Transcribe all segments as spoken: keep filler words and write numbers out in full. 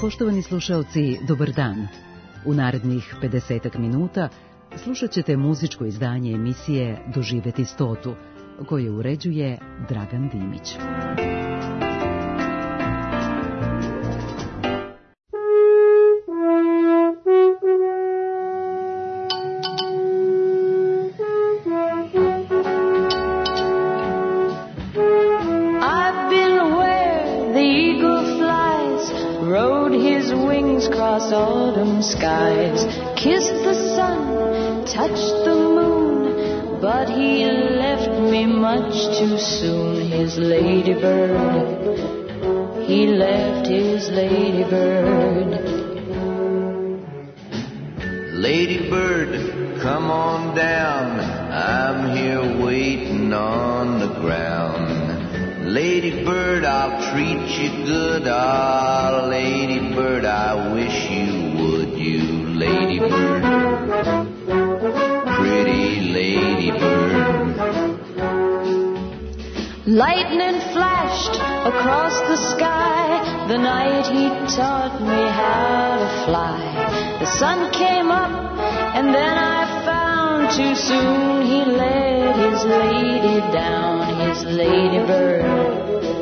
Poštovani slušaoci, dobar dan. U narednih pedesetak minuta slušat ćete muzičko izdanje emisije Doživeti stotu, koje uređuje Dragan Dimić. Autumn skies, kissed the sun, touched the moon, but he left me much too soon. His ladybird, he left his ladybird. Ladybird, come on down, I'm here waiting on the ground. Ladybird, I'll treat you good. Ah, ladybird, I wish you would. You ladybird, pretty ladybird. Lightning flashed across the sky the night he taught me how to fly. The sun came up and then I found too soon he let his lady down. His ladybird,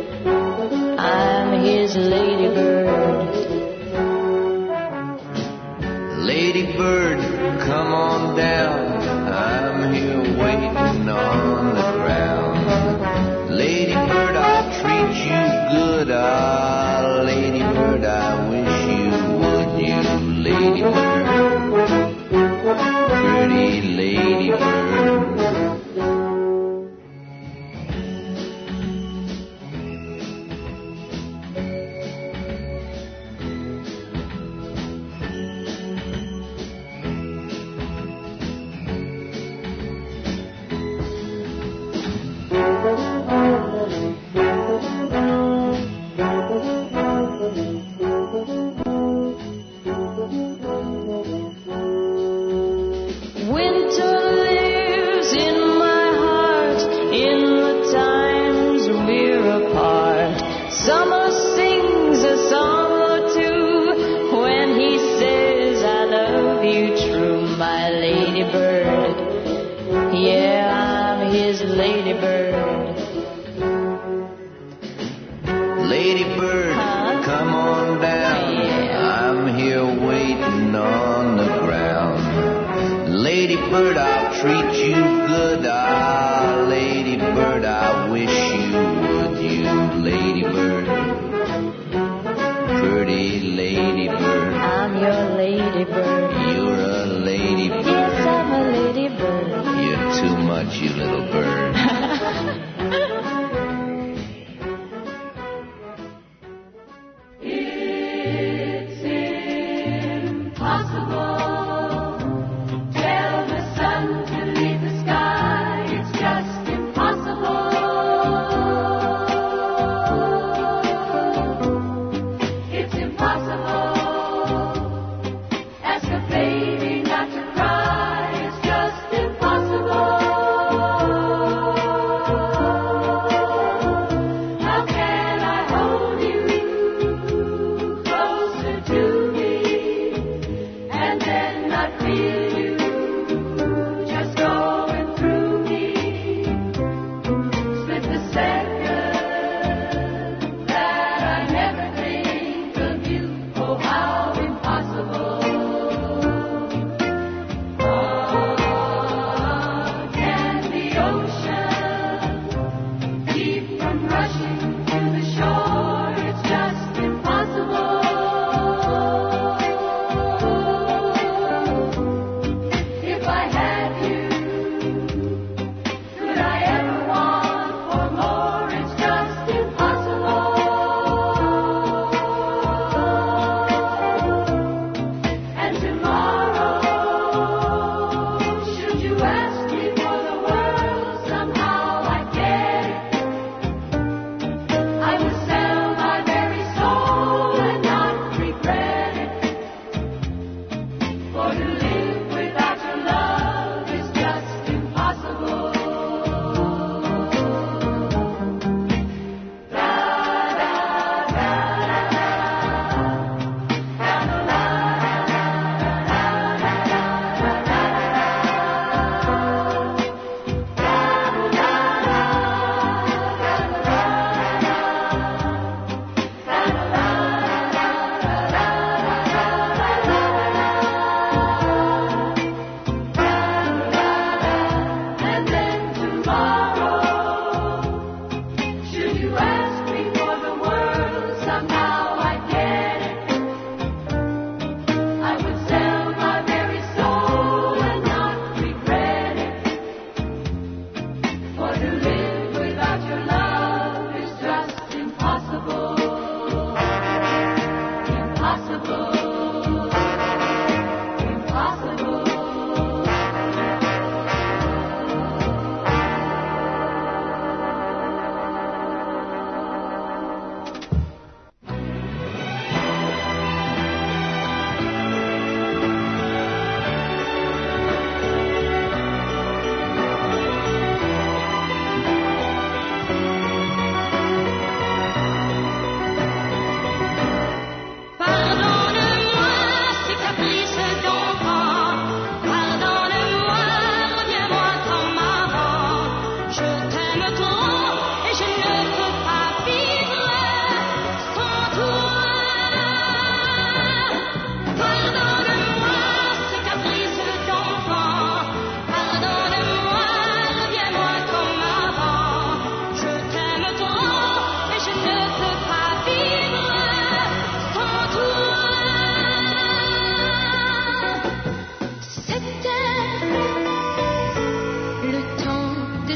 I'm his ladybird. Ladybird, come on down, I'm here waiting on the ground. Ladybird, I'll treat you good. Ah, ladybird, I wish you would. You ladybird, pretty ladybird. Baby, not to cry, it's just impossible.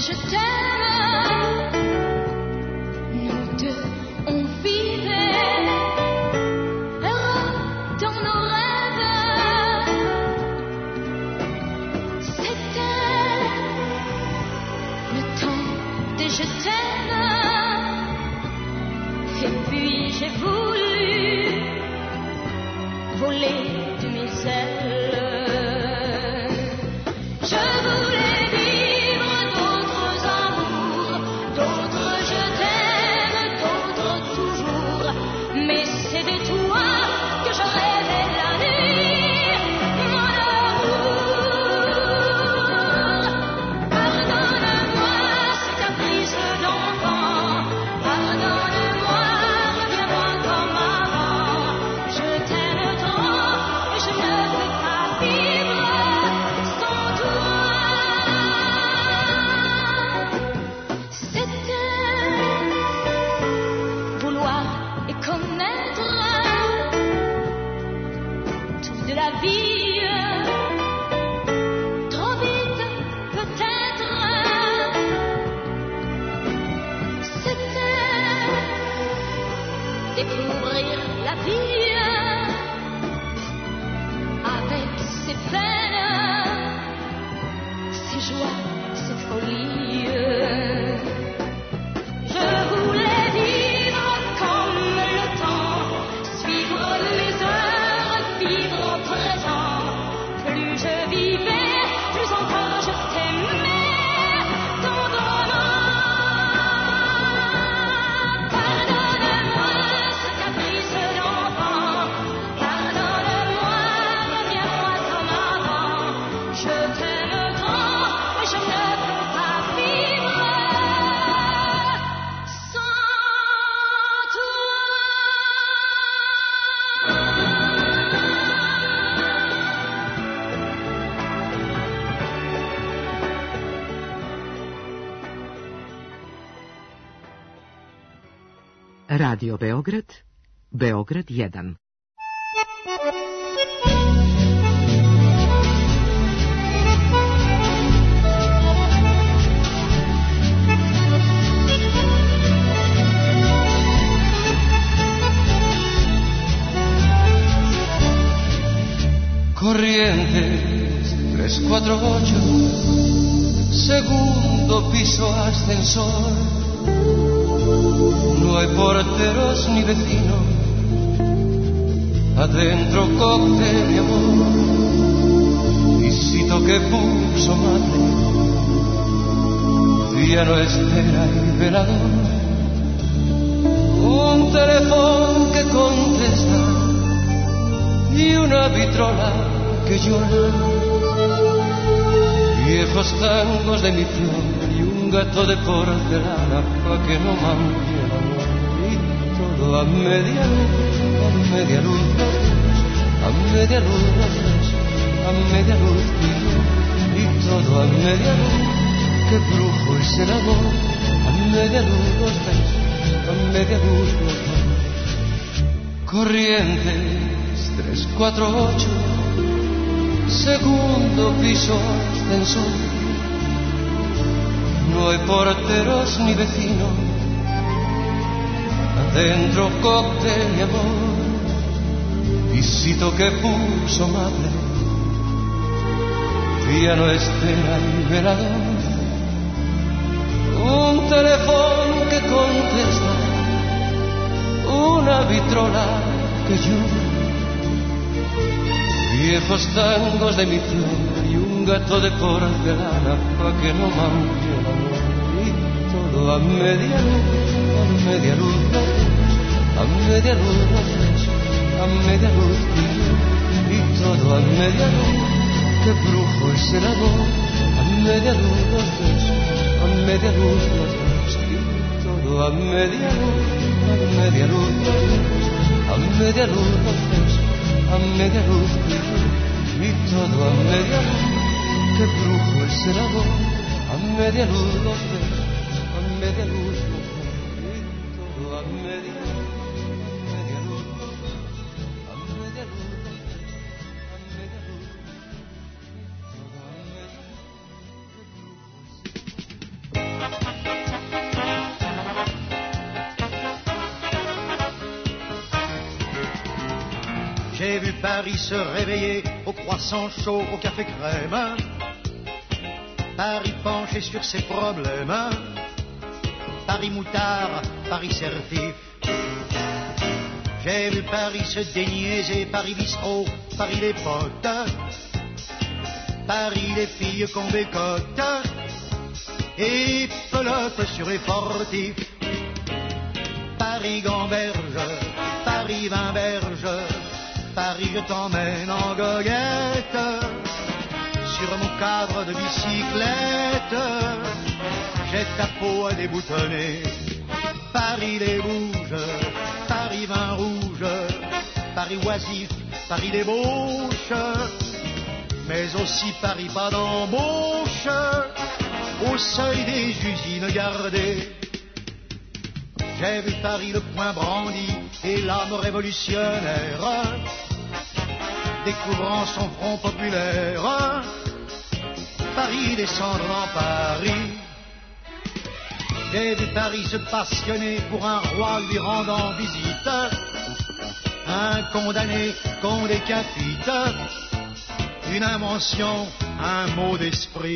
je t'aime. Nous deux, on vivait heureux dans nos rêves. C'était le temps de je t'aime. Et puis j'ai voulu voler de mes ailes. Je voulais vivre d'autres amours, d'autres je t'aime, d'autres toujours. Mais c'est de toi que je rêvais la nuit, mon amour. Pardonne-moi ce caprice d'enfant, pardonne-moi, reviens-moi comme avant. Je t'aime trop et je ne peux pas vivre sans toi. C'était vouloir et connaître tout de la vie, trop vite peut-être. C'était découvrir la vie avec ses peines, ses joies, ses folies. Je voulais vivre comme le temps, suivre les heures, vivre au présent. Plus je vivais, plus encore je t'aimais tendrement. Pardonne-moi ce caprice d'enfant, pardonne-moi, reviens-moi comme avant. Je t'aime trop et je ne peux pas vivre sans toi. Radio Beograd, Beograd jedan. Corrientes tres cuatro ocho, segundo piso ascensor. No hay porteros ni vecinos, adentro cóctel y amor. Visito que puso madre, piano espera y velador. Un teléfono que contesta y una vitrola que llora. Viejos tangos de mi flor y un gato de porcelana pa' que no manche el amor. Y todo a media luz, a media luz los dos, a media luz los dos, a media luz y yo. Y todo a media luz, qué brujo es el amor. A media luz los dos, a media luz los dos. Corrientes tres cuatro ocho, segundo piso ascensor. No hay porteros ni vecinos, adentro cóctel y amor. Visito que puso madre, piano espera y velador. Un teléfono que contesta, una vitrola que llora. Viejos tangos de mi flor y un gato de porcelana pa' que no manche el amor. Y todo a media luz, a media luz los dos, a media luz los dos, a media luz y yo. Y todo a media luz, qué brujo es el amor. A media luz los dos, a media luz los dos. Y todo a media luz, a media luz los dos, a media luz los dos, a media luz y yo. Y todo a media luz, qué brujo es el amor. A media luz los dos, a media luz los dos. Y todo a media luz, a media luz los dos, a media luz los dos, a media luz. Y todo a media luz, qué brujo es el amor. J'ai vu Paris se réveiller au croissant chaud, au café crème. Paris penché sur ses problèmes. Paris moutard, Paris certif. J'ai vu Paris se déniaiser, Paris bistrot, Paris les potes. Paris les filles qu'on bécote et pelote sur les fortifs. Paris gamberge, Paris vinberge, Paris je t'emmène en goguette sur mon cadre de bicyclette. J'ai ta peau à déboutonner. Paris les bouges, Paris vin rouge, Paris oisif, Paris débauche, mais aussi Paris pas d'embauche, au seuil des usines gardées. J'ai vu Paris le poing brandi et l'âme révolutionnaire, découvrant son front populaire. Paris descendre en Paris. J'ai vu Paris se passionner pour un roi lui rendant visite, un condamné qu'on décapite, une invention, un mot d'esprit.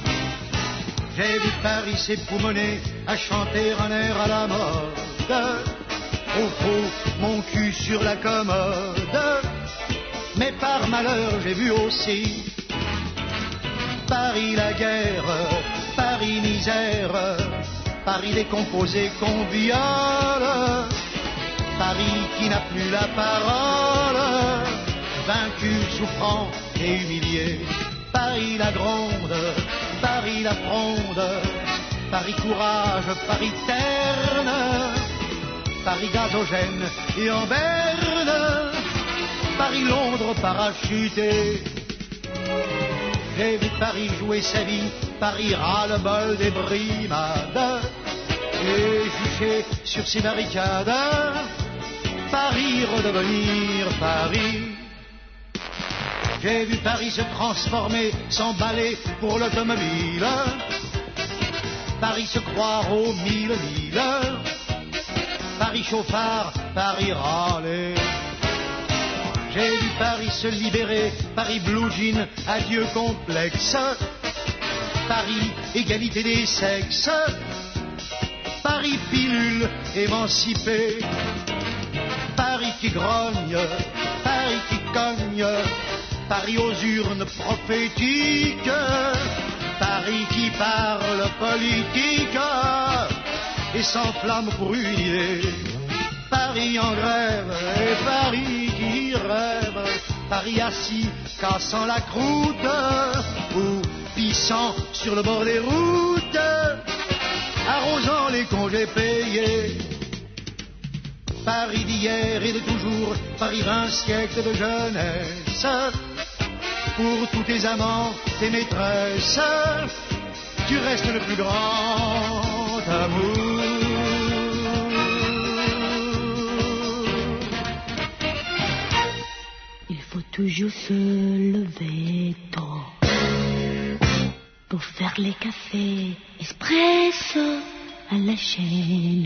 J'ai vu Paris s'époumoner à chanter un air à la mode, au faux, mon cul sur la commode. Mais par malheur j'ai vu aussi Paris la guerre, Paris misère, Paris décomposé qu'on viole, Paris qui n'a plus la parole, vaincu, souffrant et humilié. Paris la gronde, Paris la fronde, Paris courage, Paris terne, Paris gazogène et en berne, Paris Londres parachuté. J'ai vu Paris jouer sa vie, Paris ras-le-bol des brimades, et juché sur ses barricades, Paris redevenir Paris. J'ai vu Paris se transformer, s'emballer pour l'automobile, Paris se croire aux mille mille, Paris chauffard, Paris râler. J'ai vu Paris se libérer, Paris blue jean, adieu complexe, Paris égalité des sexes, Paris pilule émancipée, Paris qui grogne, Paris qui cogne, Paris aux urnes prophétiques, Paris qui parle politique et s'enflamme pour une idée. Paris en grève et Paris qui rêve, Paris assis cassant la croûte ou pissant sur le bord des routes, arrosant les congés payés. Paris d'hier et de toujours, Paris vingt siècles de jeunesse, pour tous tes amants, tes maîtresses, tu restes le plus grand amour. Il faut toujours se lever tôt pour faire les cafés espresso à la chaîne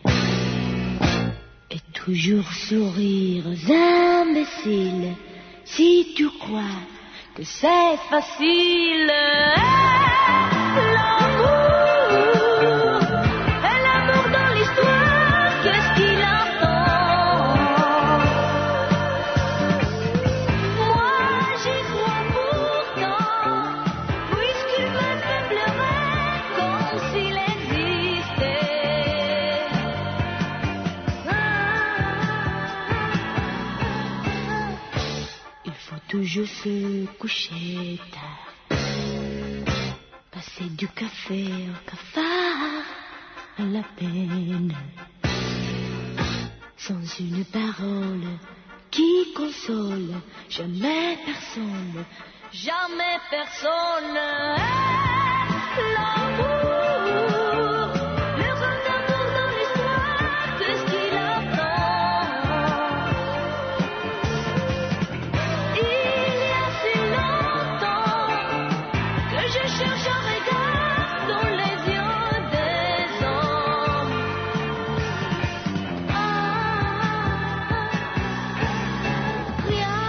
et toujours sourire aux imbéciles si tu crois que c'est facile. L'amour, et l'amour dans l'histoire, qu'est-ce qu'il attend? Moi j'y crois pourtant, puisqu'il me fait pleurer comme s'il existait. Il faut toujours se coucher tard, passer du café au cafard à la peine, sans une parole qui console, jamais personne, jamais personne. L'amour, le grand amour dans l'histoire, qu'est-ce qu'il attend? Il y a si longtemps que je cherche un regard dans les yeux des hommes. Ah, rien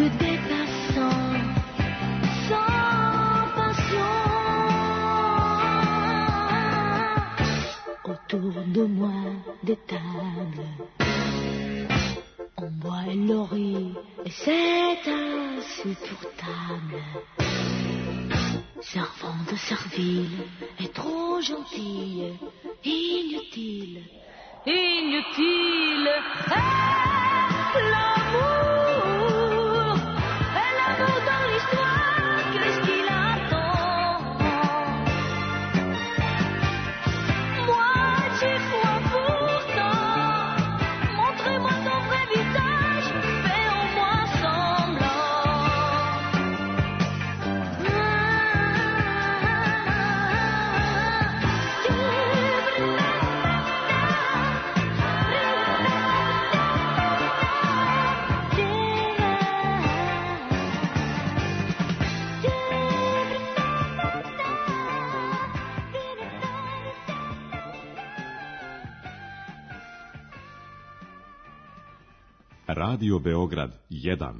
que des passants sans passion. Autour de moi des tables, on boit et l'on rit, et c'est insupportable. Servante servile est trop gentille, inutile, inutile. Et l'amour, et l'amour dans l'histoire, qu'est-ce qu'il attend? Moitié fois pourtant, montrez-moi ton vrai visage, fais au moins Radio Beograd jedan.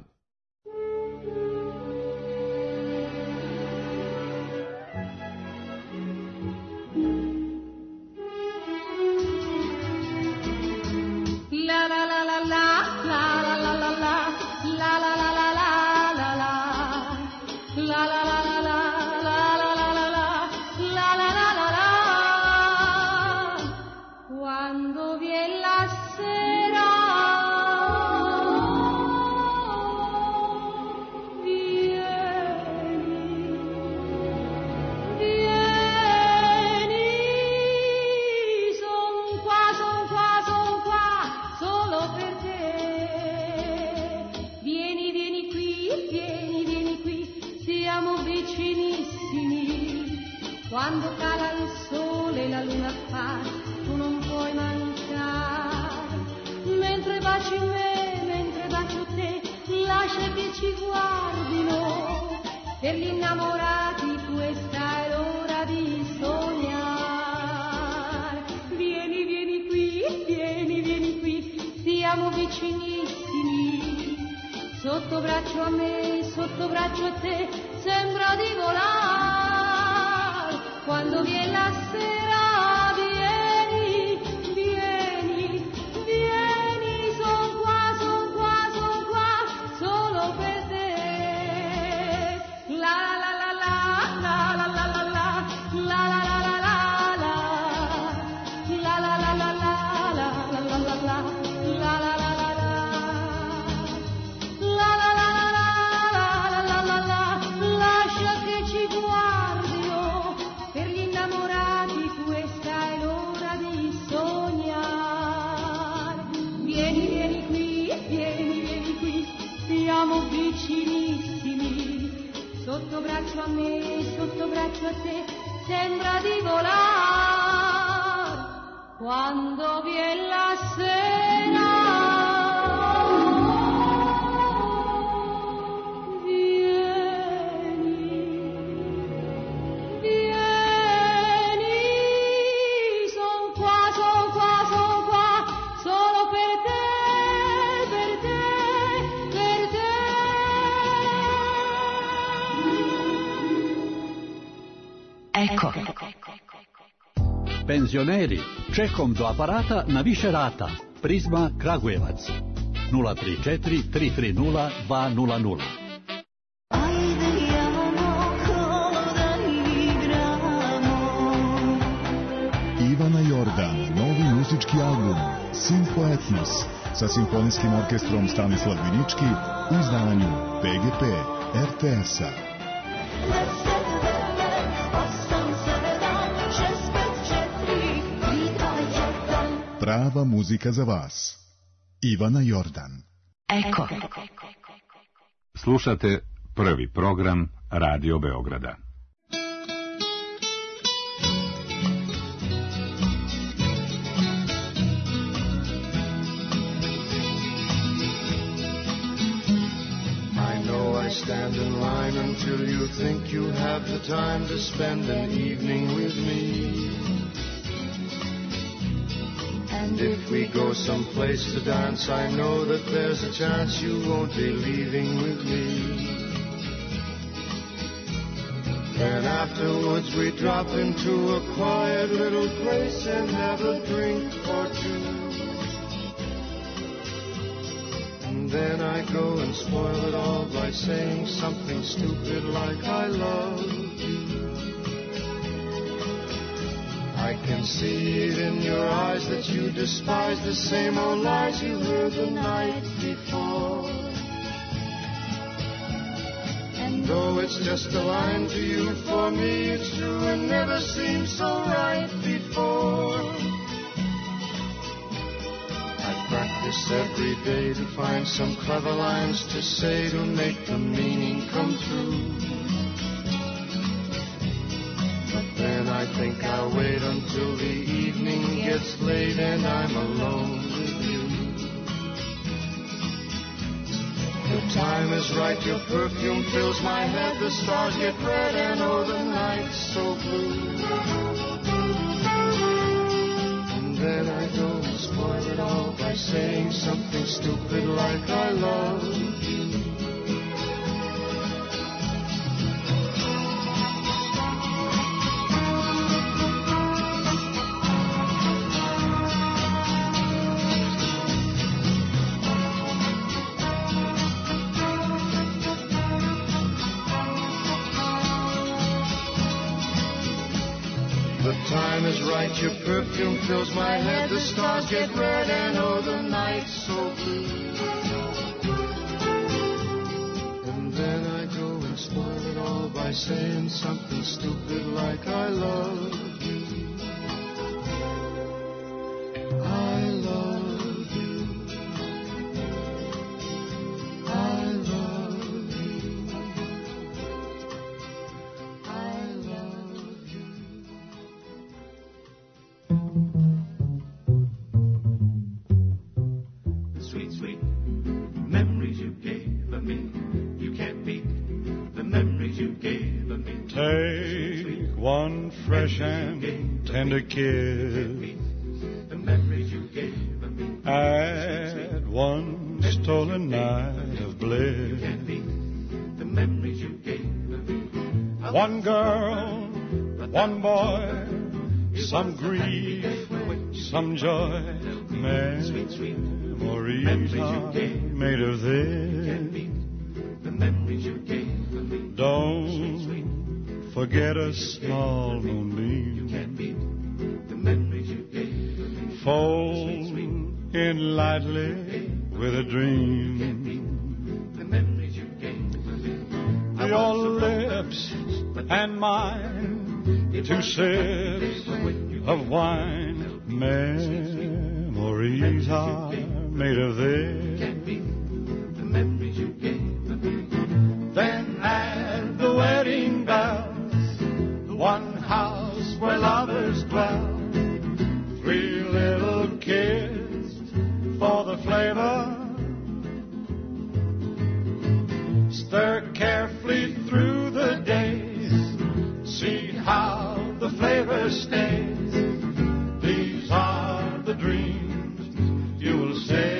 Quando cala il sole e la luna appare, tu non puoi mancare. Mentre baci me, mentre bacio te, lascia che ci guardino. Per gli innamorati questa è l'ora di sognare. Vieni, vieni qui, vieni, vieni qui, siamo vicinissimi. Sotto braccio a me, sotto braccio a te, sembra di volare. Quando viene la sera, vieni, vieni, vieni, son qua, son qua, son qua, solo per te. La la la la, la la la la la, la la la la la, la la la la la, la la la la la, la la la la la, la la la la la, la la la, lascia che ci guardino. Per gli innamorati questa è l'ora di sognare. Vieni, vieni qui, vieni, vieni qui, siamo vicinissimi. Sotto braccio a me, sotto braccio a te, sembra di volare. Quando viene la sera, ecco. Penzioneri, čekom do aparata na više rata. Prizma Kragujevac. nula tri četiri tri tri nula dva nula nula. Ivana Jordan, novi muzički album Simfo Etnos sa simfonijskim orkestrom Stanislav Vinički u izdanju P G P R T S-a. Prava muzika za vas. Ivana Jordan. Eko. Slušate prvi program Radio Beograda. Stand in line until you think you have the time to spend an evening with me. And if we go someplace to dance, I know that there's a chance you won't be leaving with me. afterwards we drop into a quiet little place and have a drink or two. And then I go and spoil it all by saying something stupid like I love you. I can see it in your eyes that you despise the same old lies you heard the night before. And though it's just a line to you, for me it's true and never seemed so right before. I practice every day to find some clever lines to say to make the meaning come true. Then I think I'll wait until the evening gets late and I'm alone with you. The time is right, your perfume fills my head, the stars get red and oh, the night's so blue. And then I go and spoil it all by saying something stupid like I love you. Time is right, your perfume fills my head, the stars get red and oh, the night's so blue. And then I go and spoil it all by saying something stupid like I love you. I love you. I love you. I love you. Sweet, sweet memories you gave me. You can't beat the memories you gave me. Take one fresh and tender kiss. The memories you gave me. Add one stolen night of bliss. You can't beat the memories you gave me. One girl, one boy, some grief, some joy. Sweet, sweet memories are made of this. The memories you gave me. Don't forget a small moonbeam. The memories you gave me. Fold in lightly with a dream. The memories you gave me. Your lips and mine, two sips of wine. Memories are made of this. The memories you gave me. Then add the wedding bells, the one house where lovers dwell, three little kids for the flavor. Stir carefully through the days, see how the flavor stays. These are the dreams you will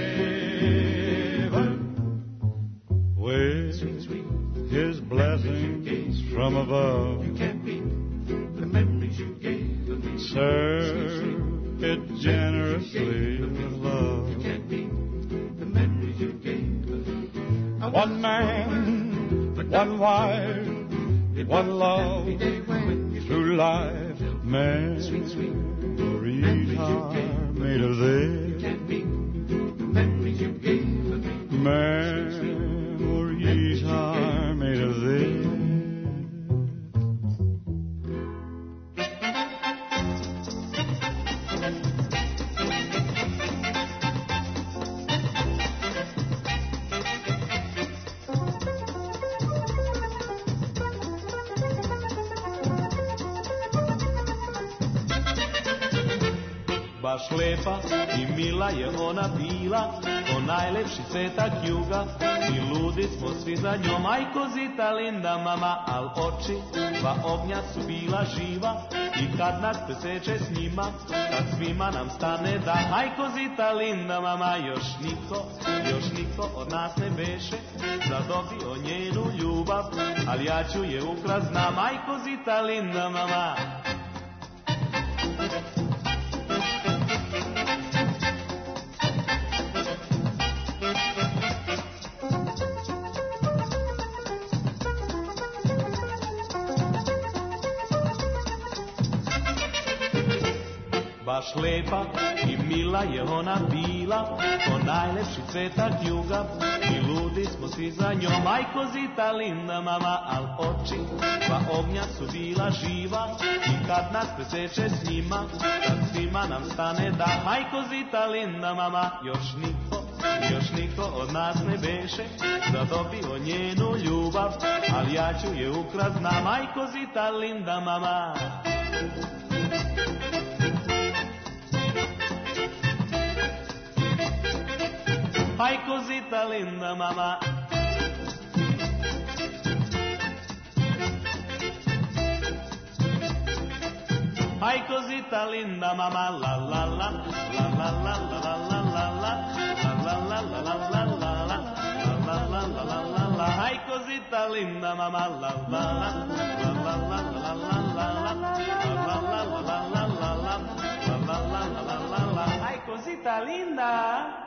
savor with his blessings from above. You can't beat the memories you gave me. Serve it generously with love. You can't beat the memories you gave me. One man, one wife, one love through life. Memories are made of this. You can't beat the memories you gave me. Memories are made of this. Baš lepa i mila je ona bila, ko najlepši cvetak juga, i ludi smo svi za njom. Ajko zita linda mama, al oči dva ognja su bila živa, I kad nas preseče s njima, kad svima nam stane da aj kozita linda mama, još niko, još niko od nas ne beše zadobio njenu ljubav, ali ja ću je ukrast, znam, aj kozita linda mama. Baš lepa i mila je ona bila, ko najlepši cvetak juga, i ludi smo svi za njom, aj kozita linda mama, al oči dva ognja su bila živa, i kad nas preseče s njima, kad svima nam stane da, aj kozita linda mama, još niko, još niko od nas ne beše zadobio njenu ljubav, ali ja ću je ukrast, znam, aj kozita linda mama. Aj kozita linda mama. Aj kozita linda mama, la la la, la la la la la la la, la la la la la la la, la la la la la la. Aj kozita linda mama, la la la, la la la la la la, la la la la la la la, la la la la la. Aj kozita linda.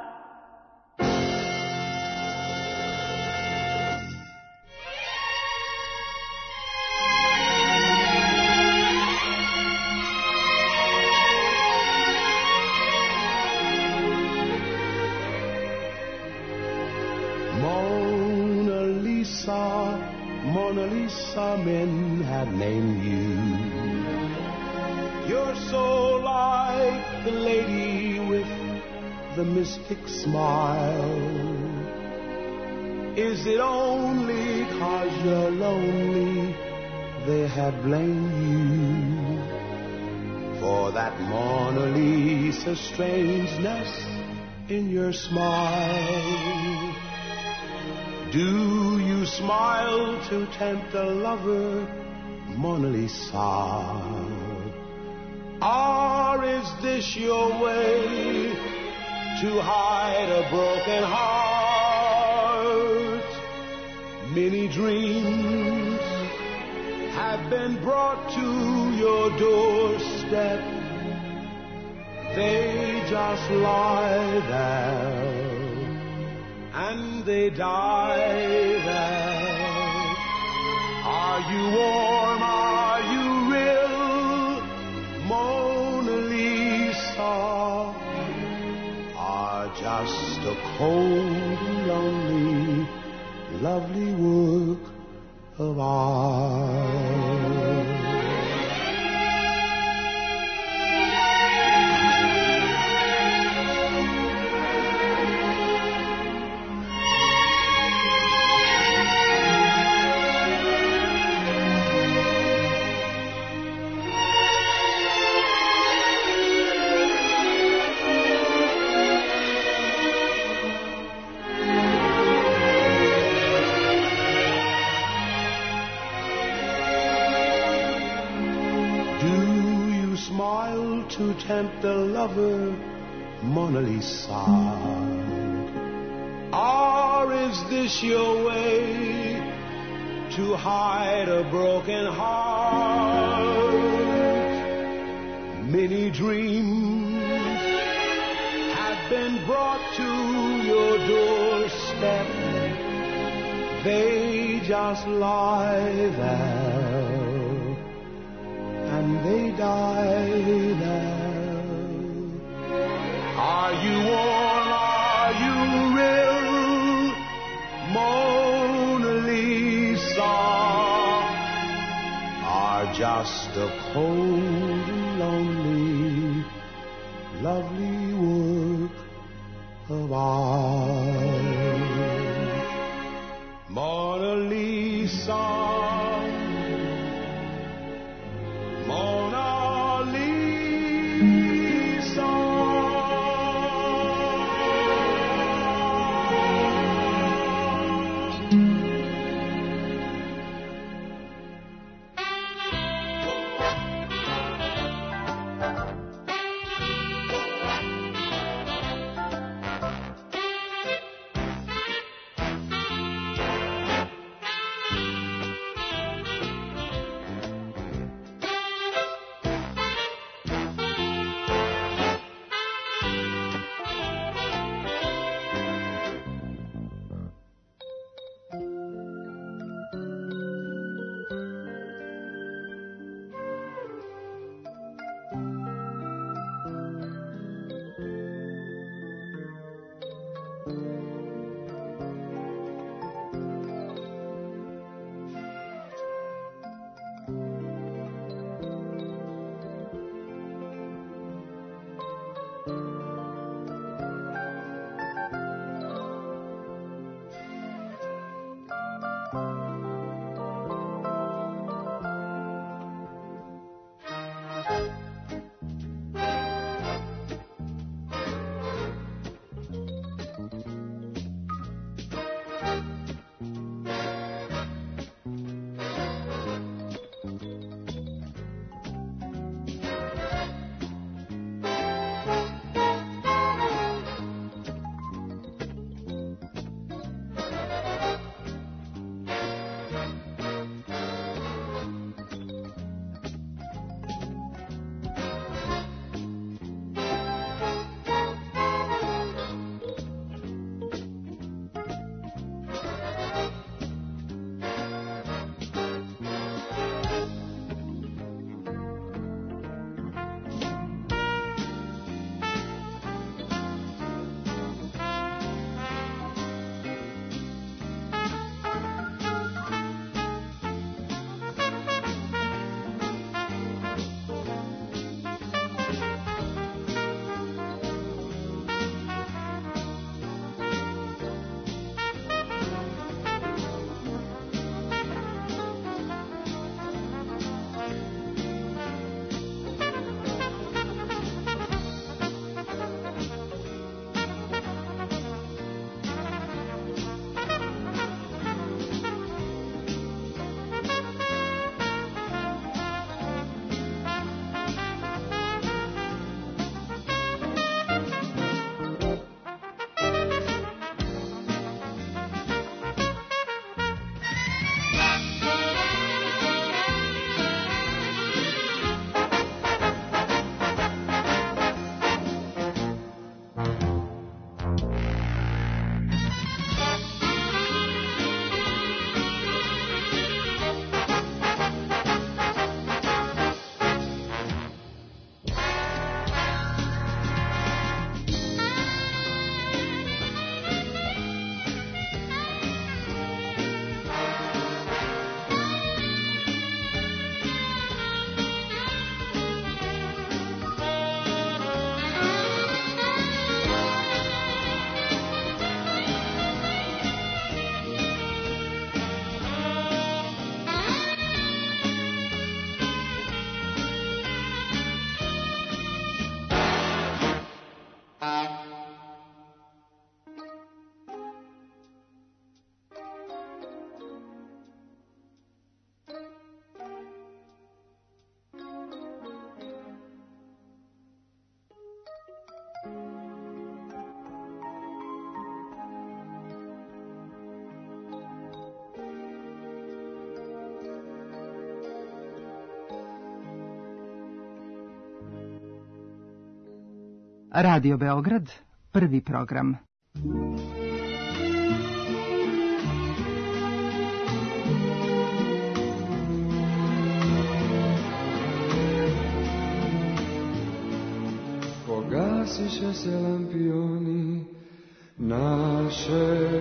Mona Lisa, men have named you. You're so like the lady with the mystic smile. Is it only 'cause you're lonely they have blamed you for that Mona Lisa strangeness in your smile? Do you smile to tempt a lover, Mona Lisa? Or is this your way to hide a broken heart? Many dreams have been brought to your doorstep. They just lie there and they die there. Are you warm? Are you real, Mona Lisa? Or just a cold and lonely, lovely work of art? To tempt a lover, Mona Lisa? Or is this your way to hide a broken heart? Many dreams have been brought to your doorstep. They just lie there and they die there. Are you warm? Are you real, Mona Lisa? Or just a cold and lonely, lovely work of art? Mona Lisa, Mona Lisa. Radio Beograd, prvi program. Pogasiše se lampioni našeg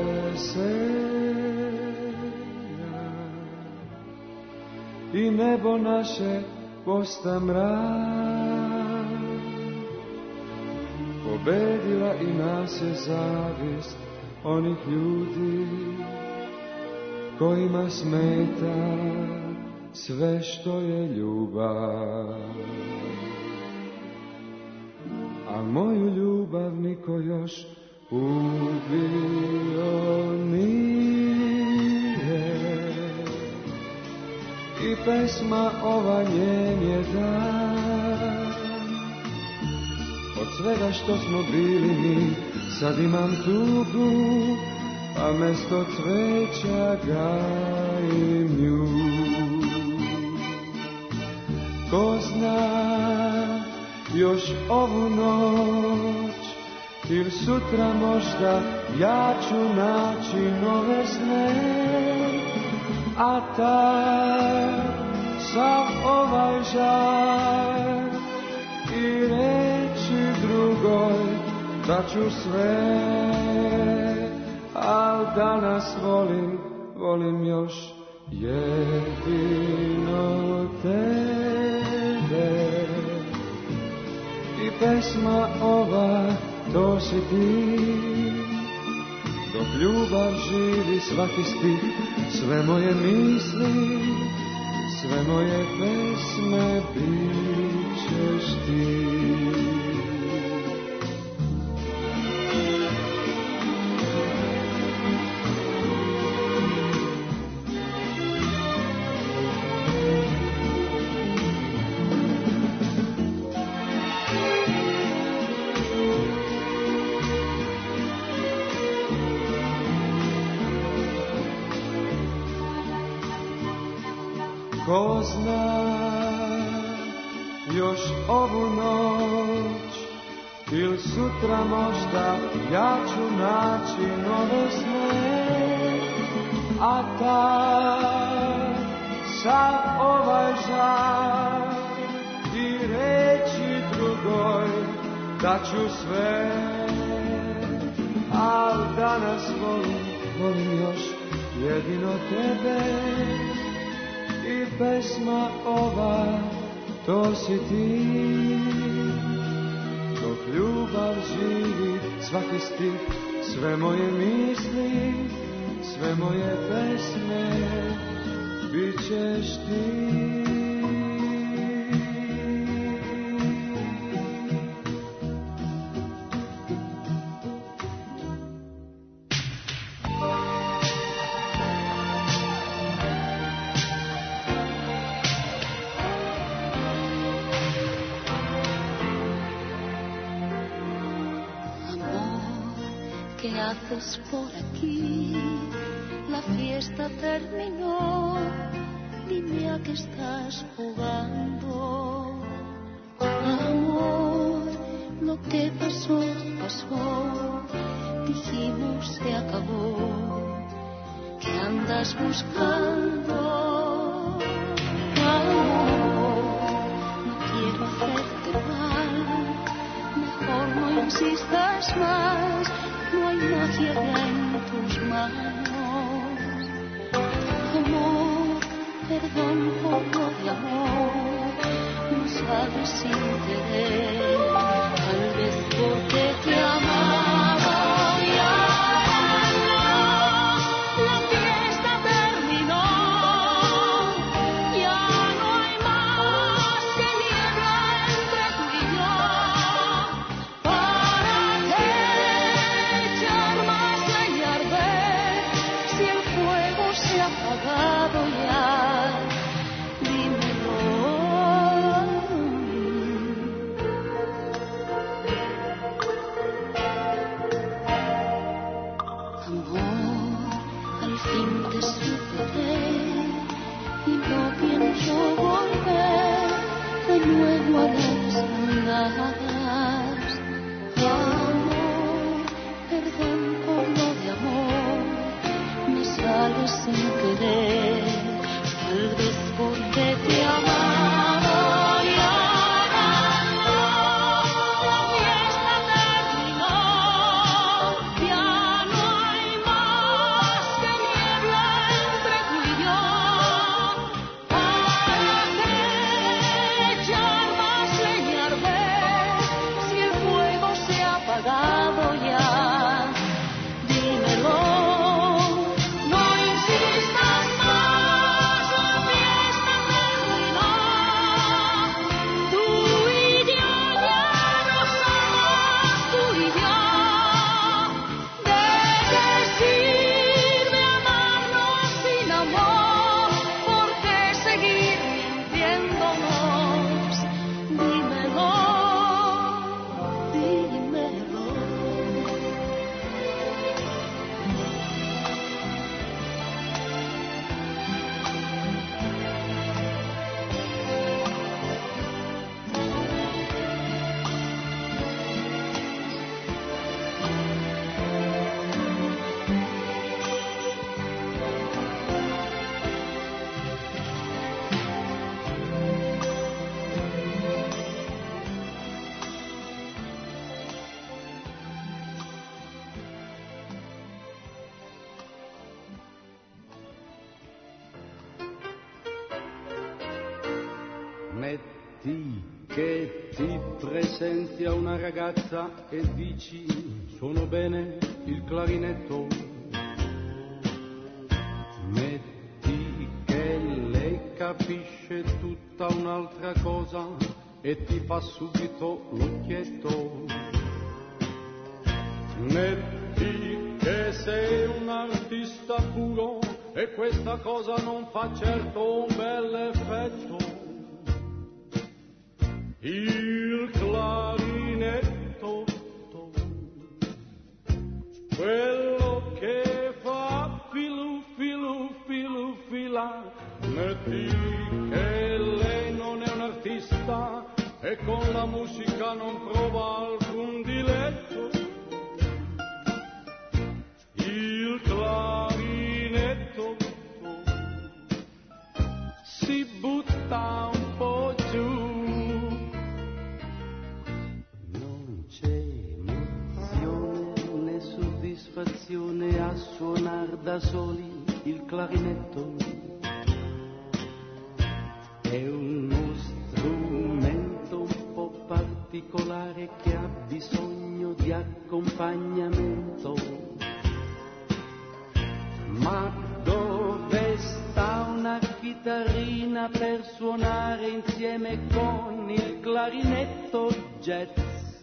veselja i nebo naše posta mrak. Pobedila i nas je zavist onih ljudi kojima smeta sve što je ljubav. A moju ljubav niko još ubio nije i pesma ova njen je dan. Od svega što smo bili mi, sad imam tugu, a mesto cveća gajim nju. Ko zna, još ovu noć ili sutra možda ja ću naći nove sne, a tad sav ovaj žar i reći drugoj da ću sve, al danas volim, volim još jedino tebe. I pesma ova, to si ti, dok ljubav živi svaki stih, sve moje misli, sve moje pesme bit ćeš ti. Ko zna još ovu noć ili sutra možda ja ću naći nove sne, a tad sav ovaj žar i reći drugoj da ću sve, al danas volim, volim još jedino tebe. I pesma ova, to si ti. Dok ljubav živi svaki stih, sve moje misli, sve moje pesme bit ćeš ti. ¿Qué haces por aquí? La fiesta terminó. Dime a qué estás jugando. Amor, lo que pasó, pasó. Dijimos se acabó. ¿Qué andas buscando? Amor, no quiero hacerte mal. Mejor no insistas más. No hay magia ya en tus manos. Amor, perdón por lo de amor. No sabes sin querer. Tal vez porque te amaba. Y ahora la fiesta terminó. Ya no hay más que niebla entre tú y yo. Apagado ya, dímelo. Amor, al fin te superé y no pienso volver de nuevo a las andadas. Amor, perdón por lo de amor. Me sales sin querer, tal vez porque te amaba. Y ahora no, la fiesta terminó. Ya no hay más que niebla entre tú y yo. ¿Para qué echar más leña a arder si el fuego se ha apagado ya? Dímelo. Metti che ti presenti a una ragazza e dici suono bene il clarinetto, capisce tutta un'altra cosa e ti fa subito l'occhietto. Metti che sei un artista puro e questa cosa non fa certo un bel effetto. Il clarinetto, quello che fa filu filu filu fila. Metti che lei non è un artista e con la musica non prova alcun diletto. Il clarinetto si butta un po' giù. Non c'è emozione né soddisfazione a suonar da soli il clarinetto. È uno strumento un po' particolare che ha bisogno di accompagnamento. Ma dove sta una chitarrina per suonare insieme con il clarinetto jazz?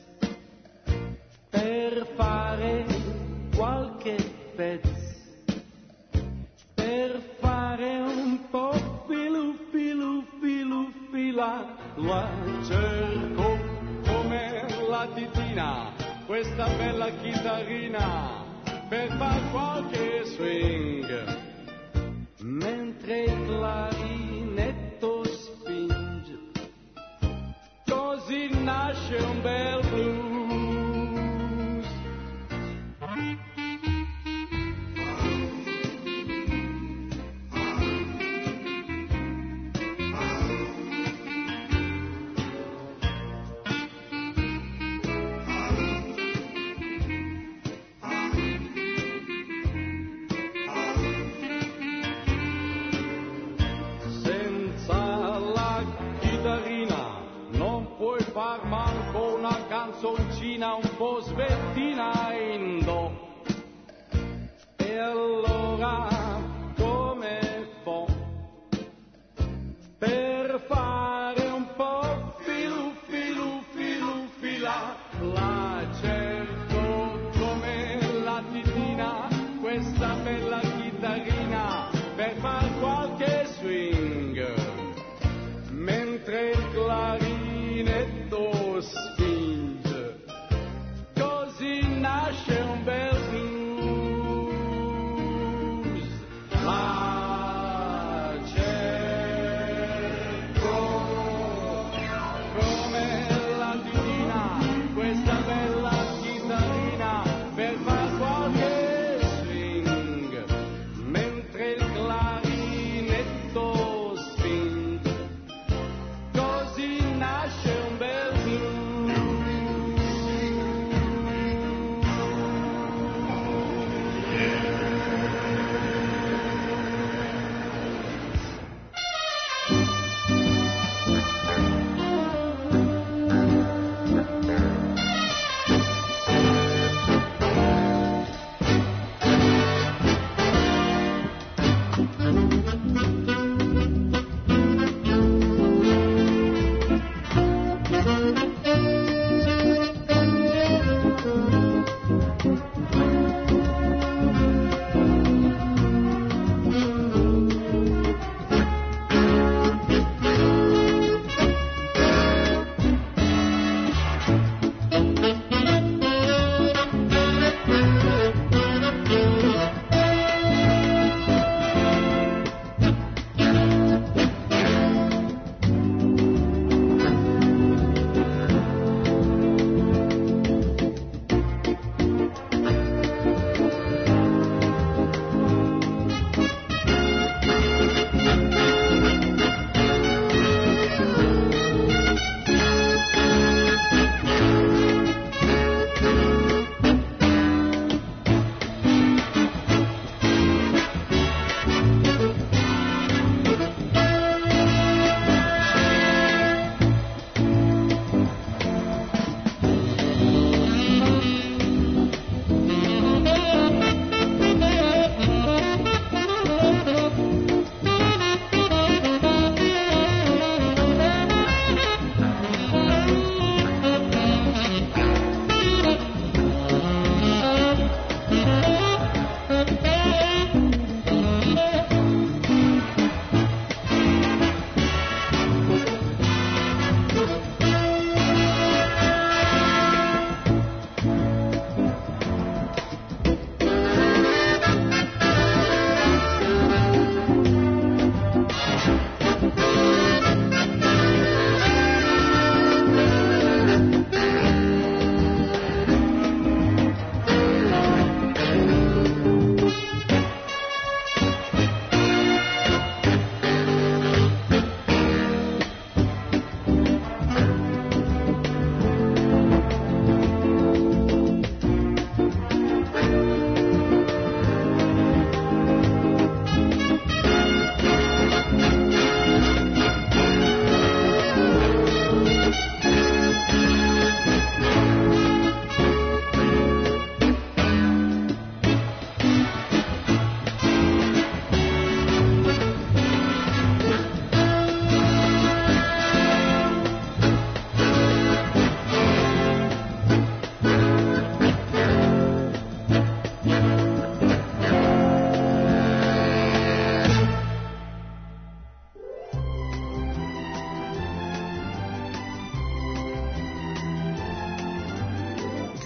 Per fare qualche pezzo, per fare un po' filu filu filu fila. La cerco come la titina, questa bella chitarrina, per far qualche swing, mentre il clarinetto spinge, così nasce un bel blues. Far manco una canzoncina un po' svettina in do. E allora come può per fare un po' filu filu filu fila? La cerco come la titina, questa bella chitarrina, per far qualche swing, mentre il clarinetto spinge, così nasce un bel blues. La cerco come la titina, questa bella chitarrina, per far qualche swing, mentre il clarinetto spinge, così nasce un bel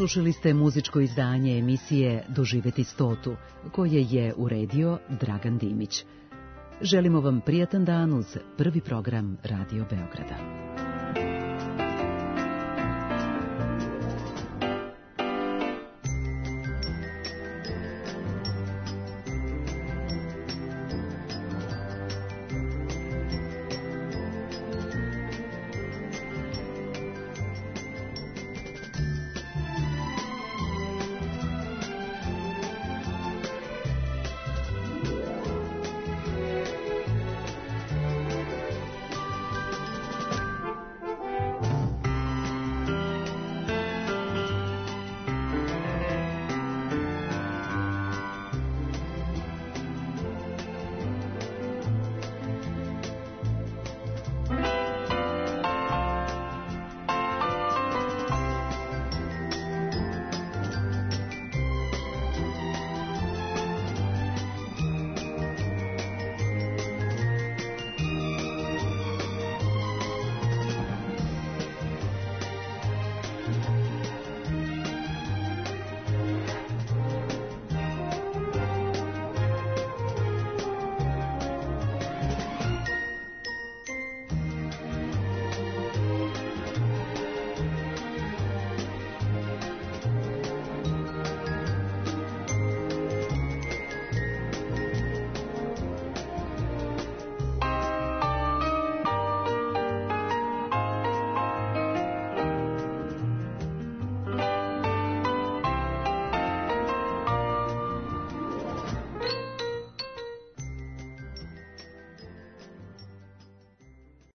Slušali ste muzičko izdanje emisije Doživeti stotu, koje je uredio Dragan Dimić. Želimo vam prijatan dan uz prvi program Radio Beograda.